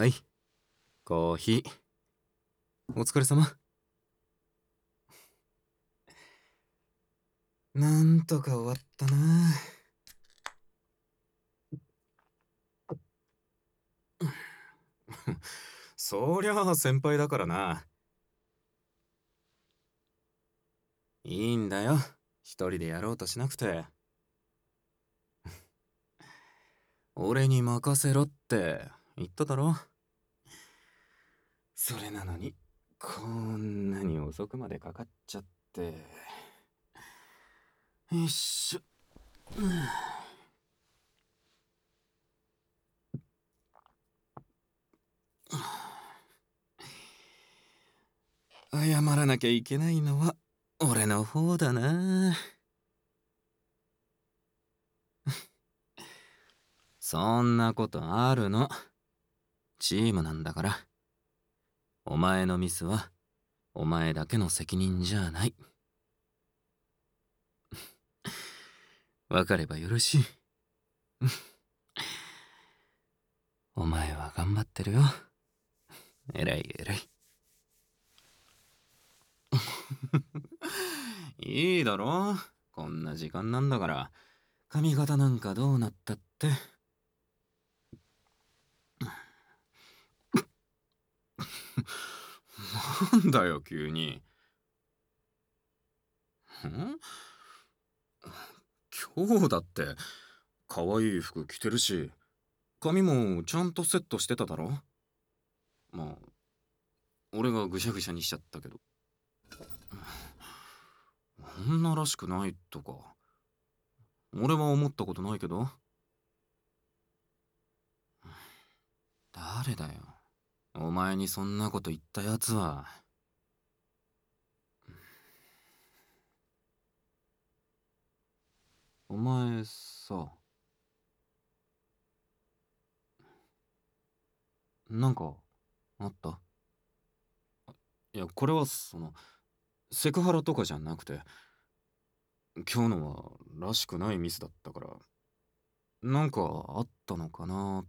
はい、コーヒー。お疲れ様。なんとか終わったな。そりゃあ先輩だからな。いいんだよ。一人でやろうとしなくて。俺に任せろって言っただろ。それなのに、こんなに遅くまでかかっちゃって。よいしょ。謝らなきゃいけないのは俺の方だな。そんなことあるの。チームなんだから。お前のミスはお前だけの責任じゃない。わかればよろしい。お前は頑張ってるよ。えらいえらい。いいだろ。こんな時間なんだから。髪型なんかどうなったって。なんだよ急に。ん今日だって可愛い服着てるし、髪もちゃんとセットしてただろ。まあ俺がぐしゃぐしゃにしちゃったけど。女らしくないとか俺は思ったことないけど。誰だよお前にそんなこと言ったやつは。お前さ、なんかあった？いや、これはセクハラとかじゃなくて、今日のはらしくないミスだったから、なんかあったのかなって。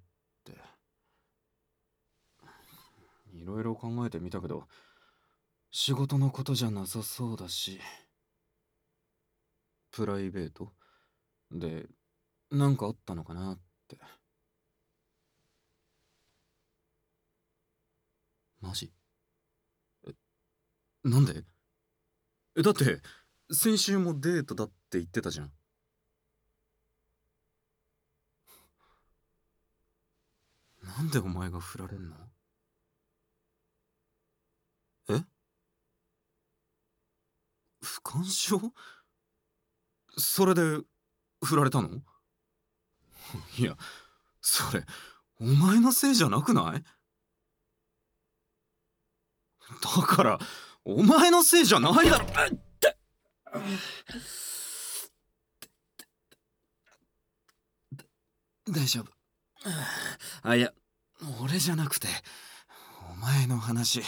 いろいろ考えてみたけど、仕事のことじゃなさそうだし、プライベートで、なんかあったのかなって。マジ？なんで？だって、先週もデートだって言ってたじゃん。なんでお前が振られんの？え？不干渉？それで振られたの？いや、それお前のせいじゃなくない？だからお前のせいじゃないだろ。大丈夫。あ、いや、俺じゃなくてお前の話。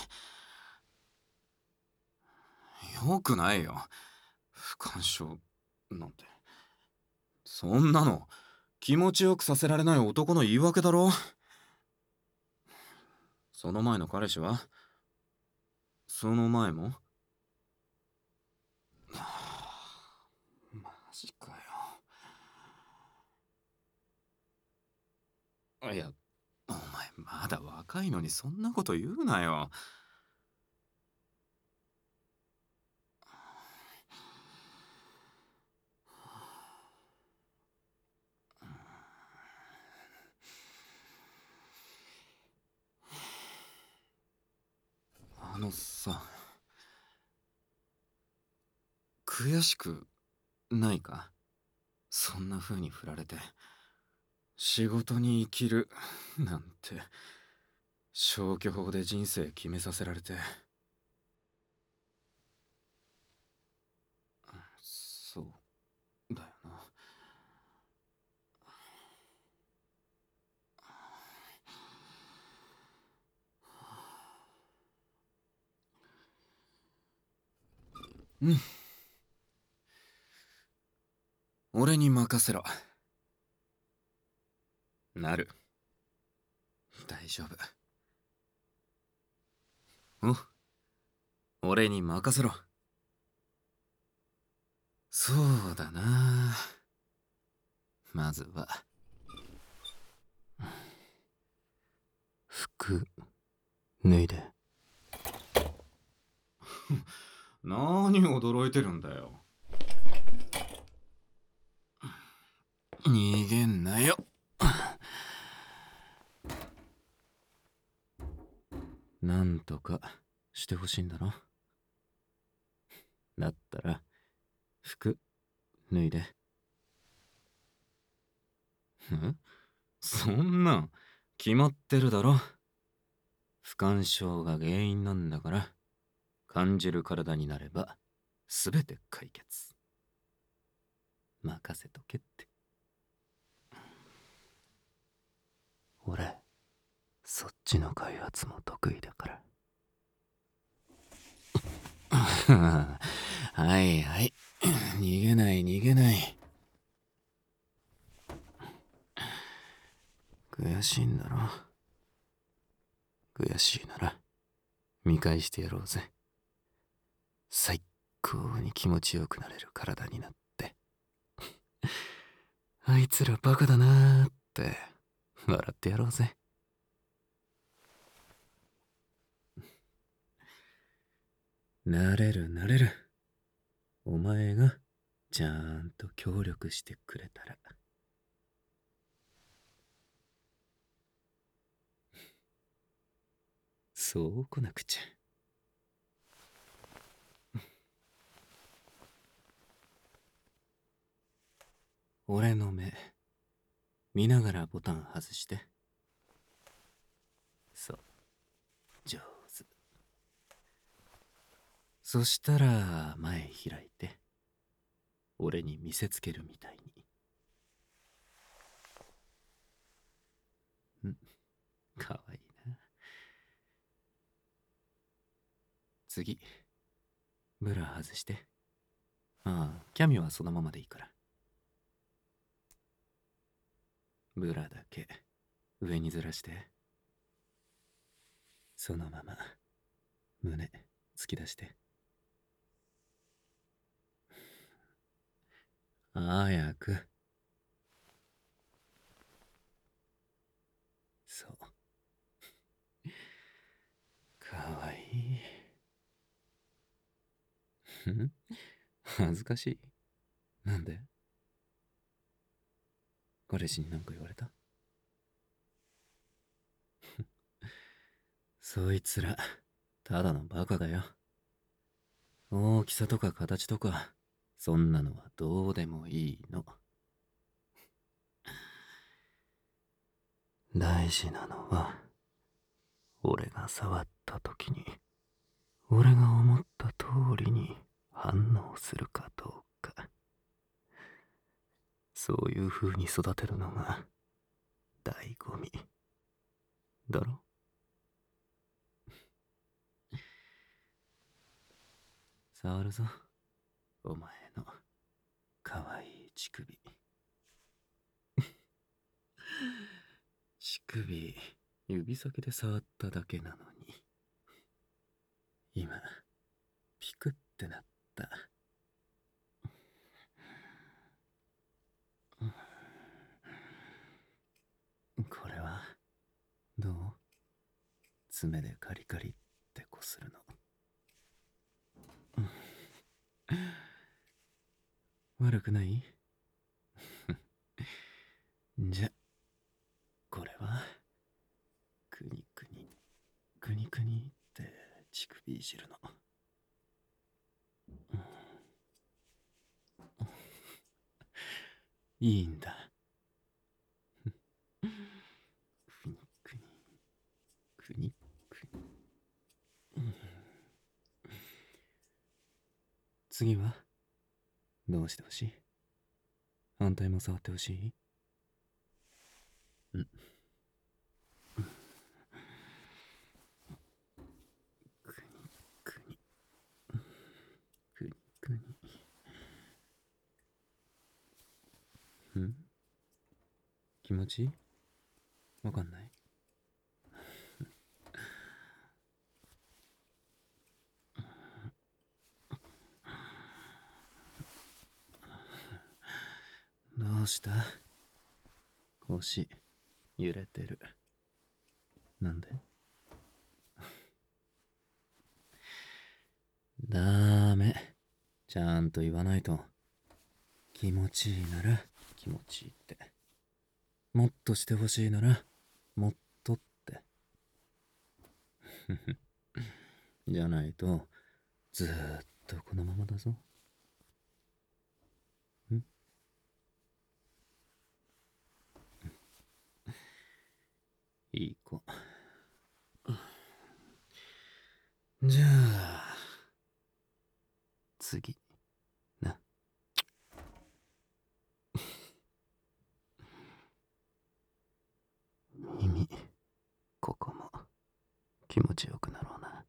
よくないよ、不干渉なんて。そんなの気持ちよくさせられない男の言い訳だろ。その前の彼氏は？その前も？マジかよ。いや、お前まだ若いのにそんなこと言うなよ。あのさ、悔しくないか？そんな風に振られて、仕事に生きるなんて消去法で人生決めさせられて。そうだよな。うん、俺に任せろ。なる。大丈夫。 お、俺に任せろ。そうだな。まずは服脱いで。何驚いてるんだよ。逃げんなよ。なんとかしてほしいんだろ。だったら服脱いで。そんなん決まってるだろ。不干渉が原因なんだから、感じる体になれば全て解決。任せとけって。俺そっちの開発も得意だから。はいはい、逃げない逃げない。悔しいんだろ。悔しいなら見返してやろうぜ。最高に気持ちよくなれる体になって。あいつらバカだなーって笑ってやろうぜ。なれるなれる。お前がちゃんと協力してくれたら。そう来なくちゃ。俺の目見ながらボタン外して。そう、上手。そしたら前開いて、俺に見せつけるみたいに。かわいいな。次ブラ外して。ああ、キャミはそのままでいいから。ブラだけ上にずらして。そのまま胸突き出して。早く。そう、かわいい。恥ずかしい。なんで？彼氏に何か言われた？そいつらただのバカだよ。大きさとか形とかそんなのはどうでもいいの。大事なのは俺が触った時に俺が思った通りに反応するかどうか。そういう風に育てるのが醍醐味だろ。触るぞ、お前のかわいい乳首。乳首指先で触っただけなのに今ピクってなった。これはどう？爪でカリカリってこするの。悪くない？じゃ、これはくにくにくにくにって乳首いじるの。いいんだ。くにくにくにくに。次はどうしてほしい？反対も触ってほしい？くにくにくにくに。気持ちいい？わかんない？ うした？腰揺れてる。なんで？ダメ。ちゃんと言わないと。気持ちいいなら気持ちいいって。もっとしてほしいならもっとって。じゃないとずーっとこのままだぞ。いい子。じゃあ次な。耳、ここも気持ちよくなろうな。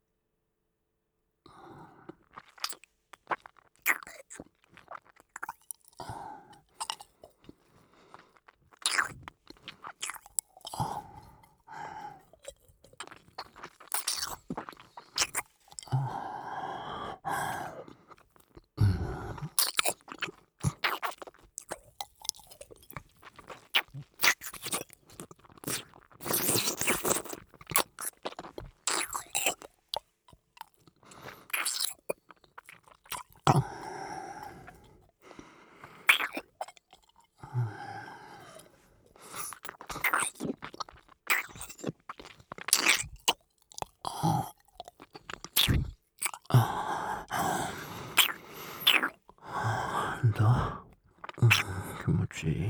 なんだ、気持ちいい。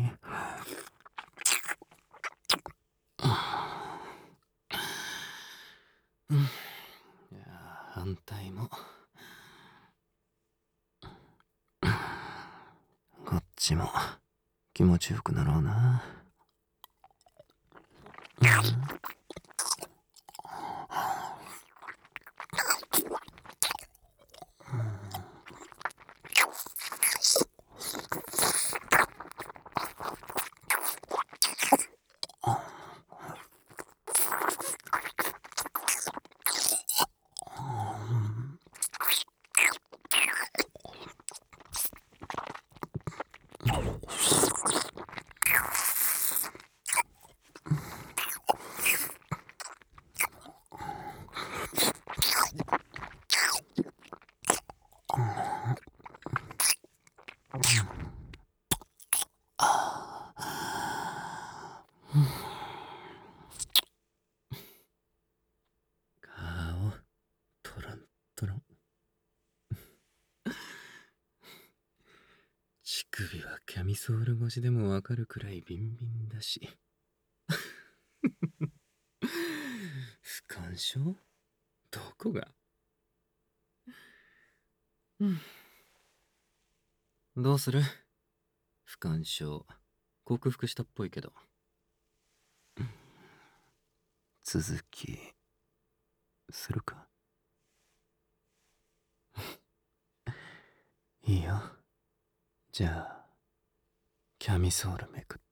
いや反対もこっちも気持ちよくなろうな。顔トロントロン。乳首はキャミソール越しでもわかるくらいビンビンだし。不感症？どこが？どうする？不感症克服したっぽいけど。続きするか？いいよ。じゃあキャミソールめくって。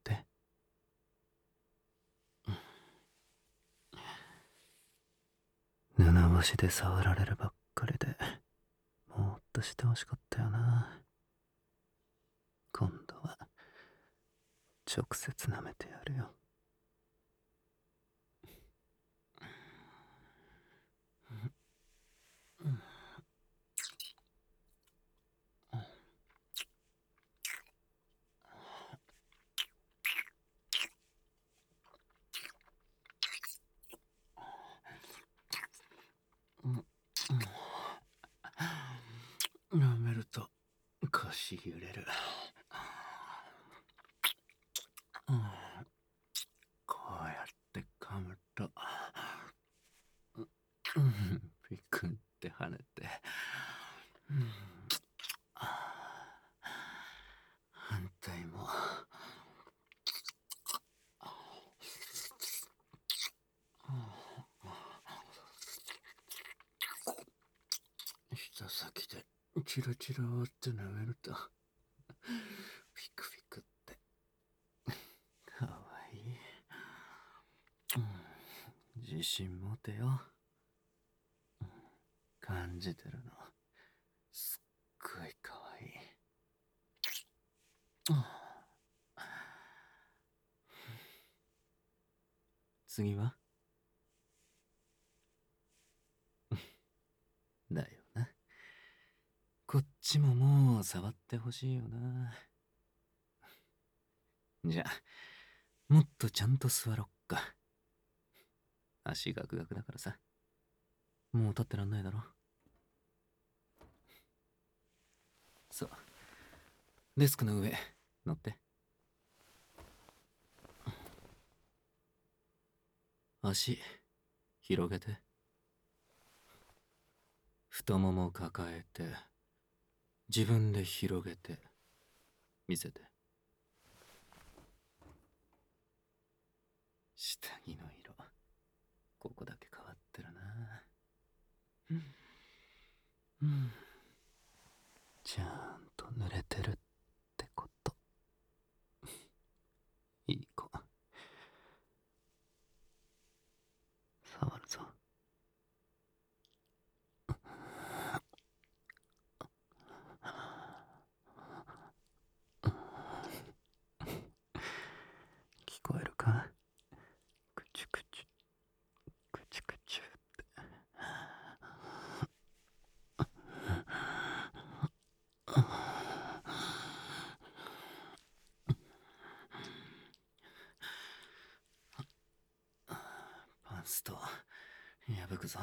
布越しで触られるばっかりでもっとしてほしかったよな。今度は直接舐めてやるよ。舐めると腰揺れる。こうやって噛むとピクンって跳ねて、反対も舌先でチラチラって舐めるとピクピクってかわいい。自信持てよ。感じてるのすっごいかわいい。 次はだよな。こっちももう触ってほしいよな。じゃあ、もっとちゃんと座ろっか。足ガクガクだからさ。もう立ってらんないだろ。そう。デスクの上、乗って。足、広げて。太もも抱えて、自分で広げて、見せて。下着の色、ここだけ変わってるな。うん。ちゃんと濡れてるってこと。いい子。触るぞ。聞こえるか？クチュクチュ、クチュクチュって。パンスト破くぞ。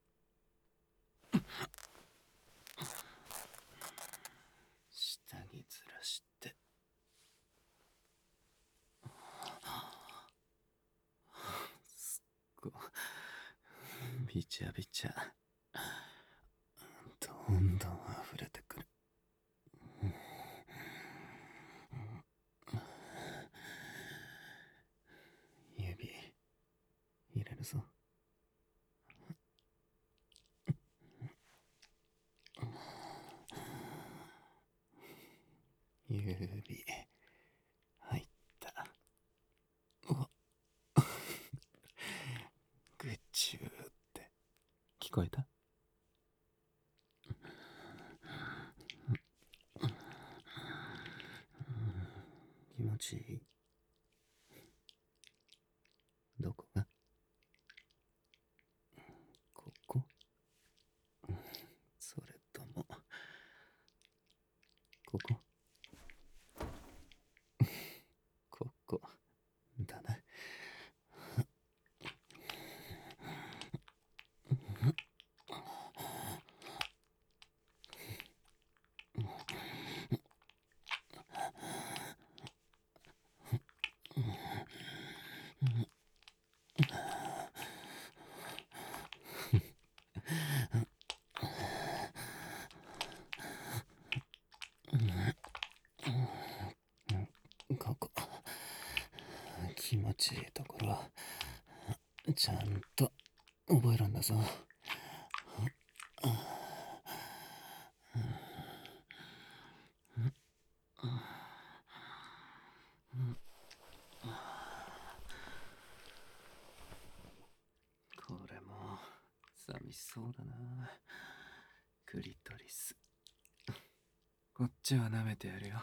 下着ずらして。すっごびちゃびちゃ。どんどん溢れてくる。指入れるぞ。指入った。うわぐちゅーって聞こえた？気持ちいい？どこが？ここ？それともここ？ここだな。ここ気持ちいいところちゃんと覚えるんだぞ。これも寂しそうだな。クリトリス。こっちは舐めてやるよ。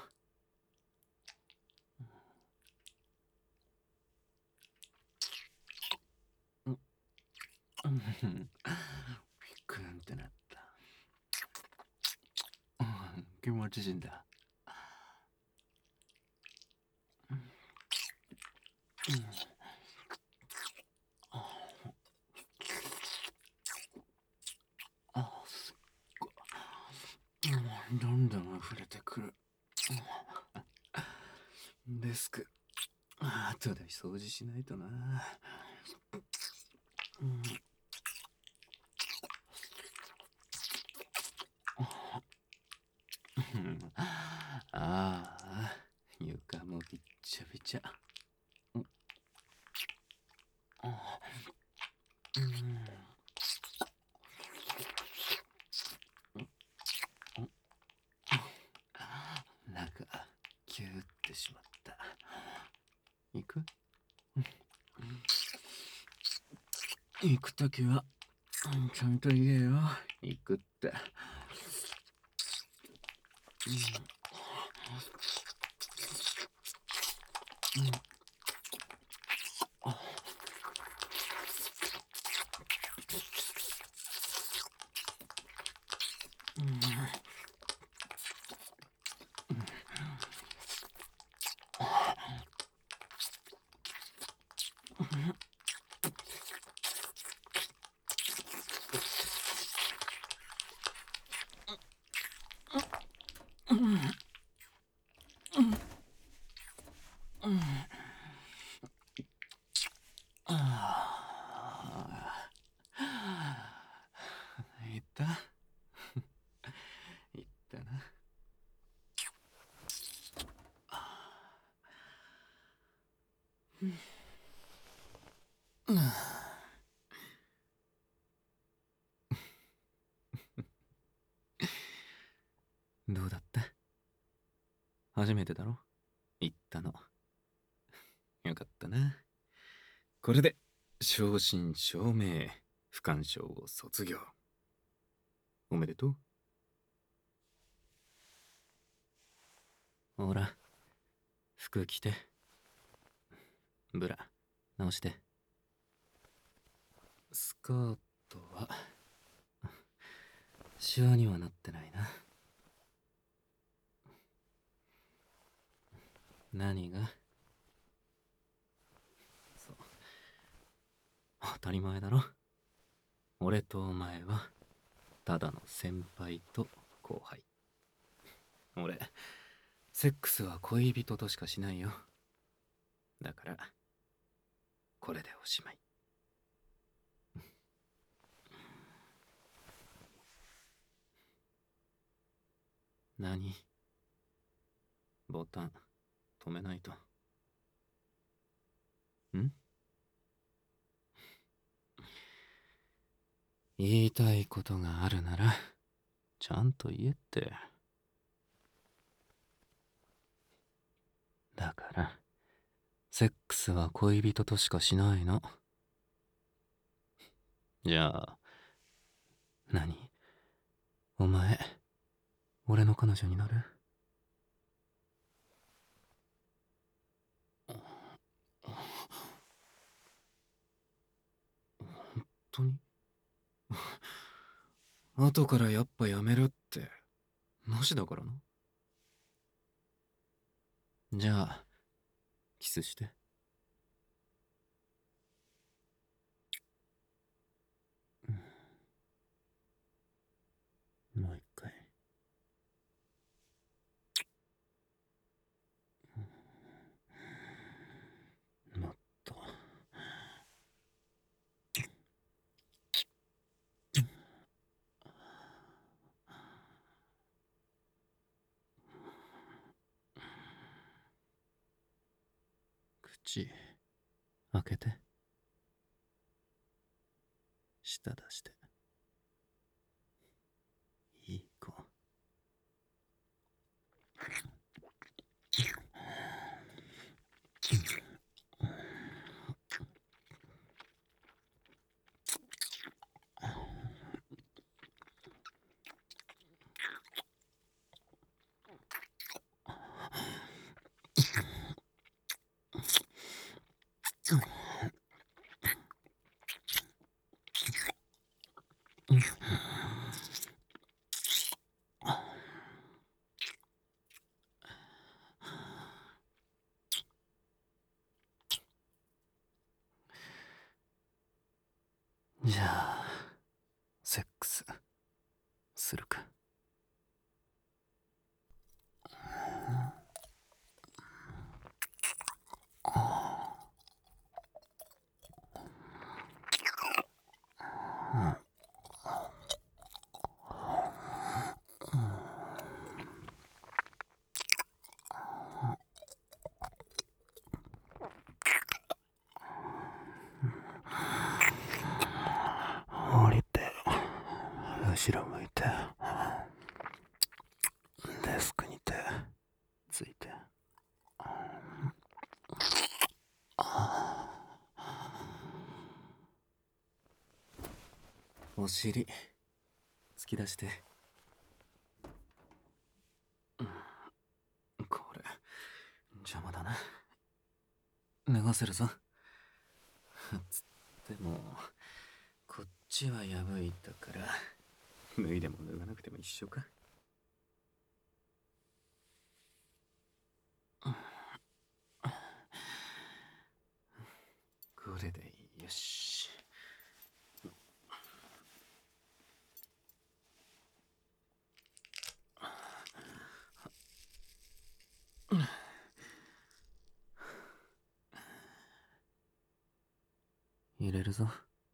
ピクンってなった。気持ちいいんだ。すっごい。どんどん溢れてくる。デスク、後で掃除しないとな。ああ、床もびっちゃびちゃ。なんかキューってしまった。行く？行くときはちゃんと言えよ。行くって。 いったいったな。どうだった？初めてだろ？言ったの。よかったな。これで正真正銘不干渉を卒業。おめでとう。ほら、服着て。ブラ直して。スカートはシワにはなってないな。何が？そう、当たり前だろ。俺とお前はただの先輩と後輩。俺セックスは恋人としかしないよ。だからこれでおしまい。何？ボタン止めないと。ん？言いたいことがあるならちゃんと言えって。だからセックスは恋人としかしないの。じゃあ何？お前俺の彼女になる？本当に？後からやっぱやめるってなしだからな。じゃあキスして。もう一回。もっと。口開けて。舌出して。いい子。じゃあセックスするか。降りて後ろ向いてデスクに手ついて。お尻突き出して。これ邪魔だな。脱がせるぞ。つってもこっちは破いたから脱いでも脱がなくても一緒か。これでよし。入れるぞ。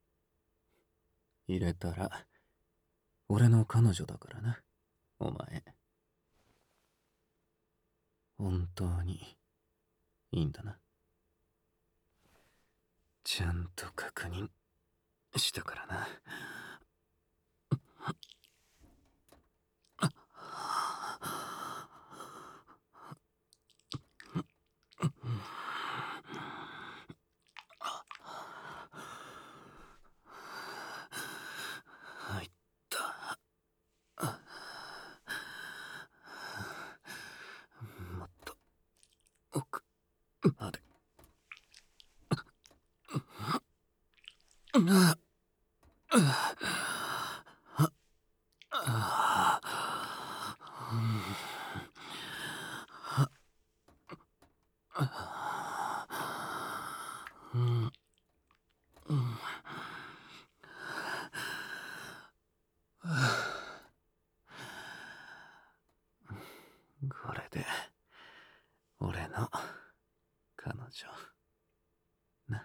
入れたら俺の彼女だからな、お前。本当にいいんだな。ちゃんと確認したからな。入った。もっと奥まで。これで俺の彼女な。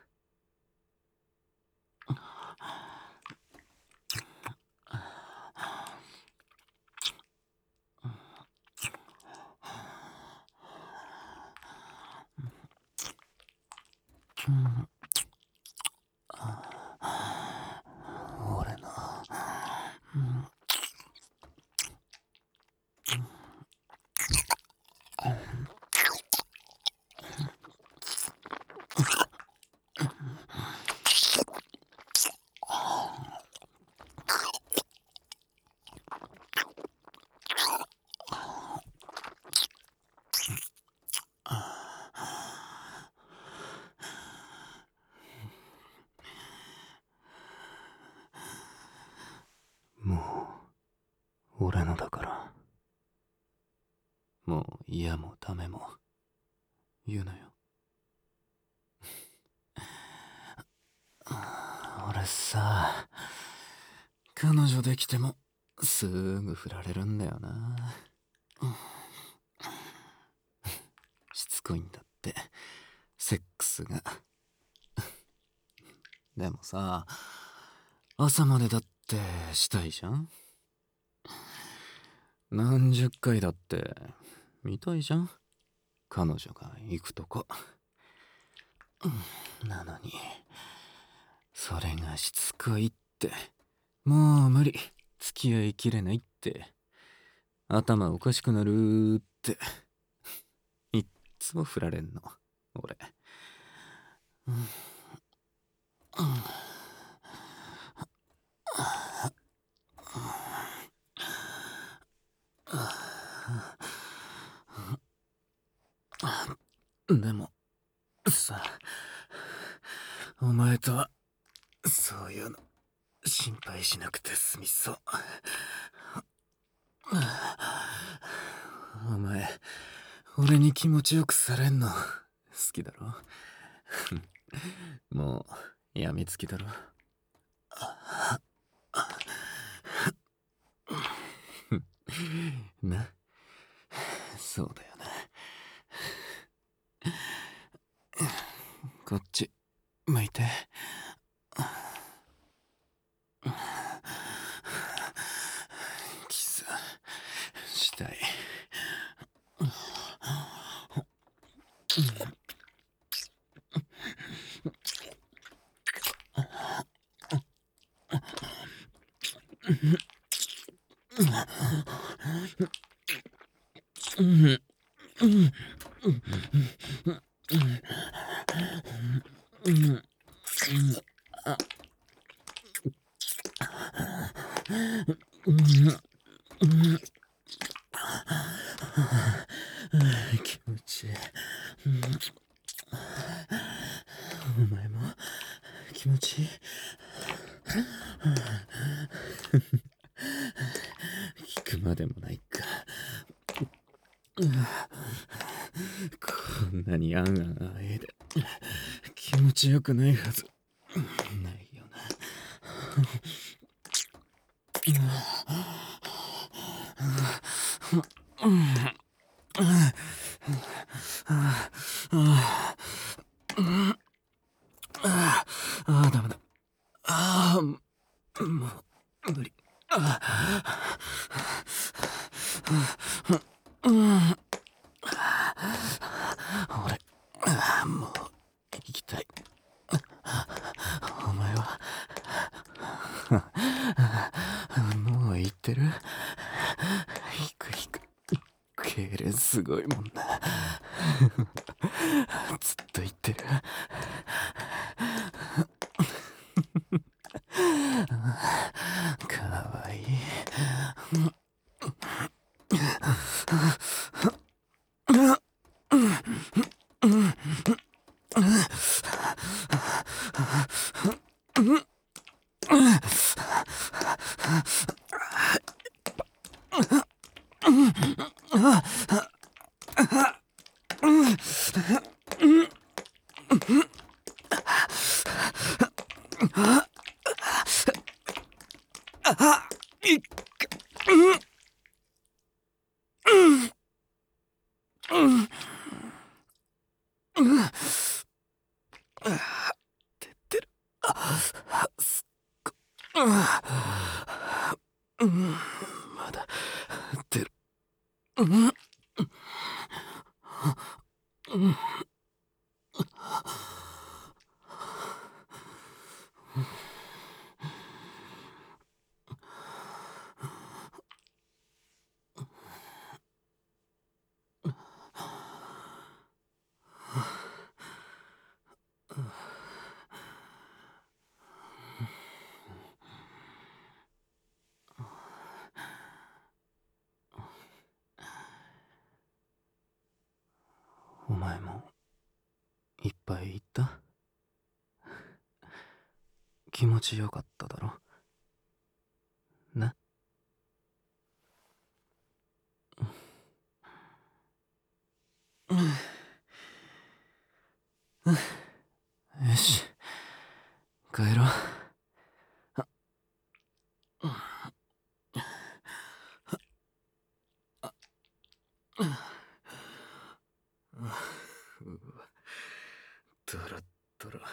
俺のもう俺のだから。もう嫌もダメも言うなよ。俺さ、彼女できてもすぐ振られるんだよな。しつこいんだって、セックスが。でもさ、朝までだってしたいじゃん。何十回だって見たいじゃん、彼女が行くとこ。なのにそれがしつこいって、もう無理、付き合いきれないって、頭おかしくなるって、いっつも振られんの俺。でもさ、お前とはそういうの心配しなくて済みそう。お前、俺に気持ちよくされんの好きだろ。もうやみつきだろ。な、そうだよな。こっち向いて。キスしたい。気持ちいい。お前も気持ちいい。 くまでもないか。こんなにあんあんあえいで気持ちよくないはずないよな。ダメだ。もう無理。俺、もう行きたい。お前はもう行ってる。引く。痙攣すごいもんな。ずっと言ってる。かわいい。出てる。すっご。まだ出る。お前もいっぱい言った？気持ちよかっただろな。よし、帰ろう。ドロッドロ。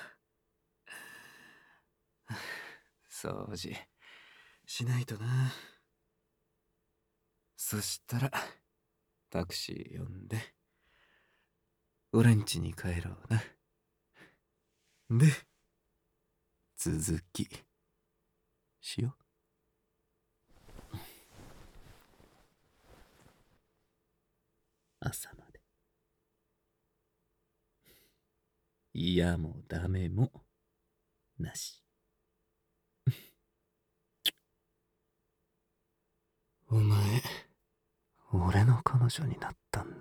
掃除しないとな。そしたらタクシー呼んで俺ん家に帰ろうな。で、続きしよう。朝まで。嫌もダメもなし。お前、俺の彼女になったんだ。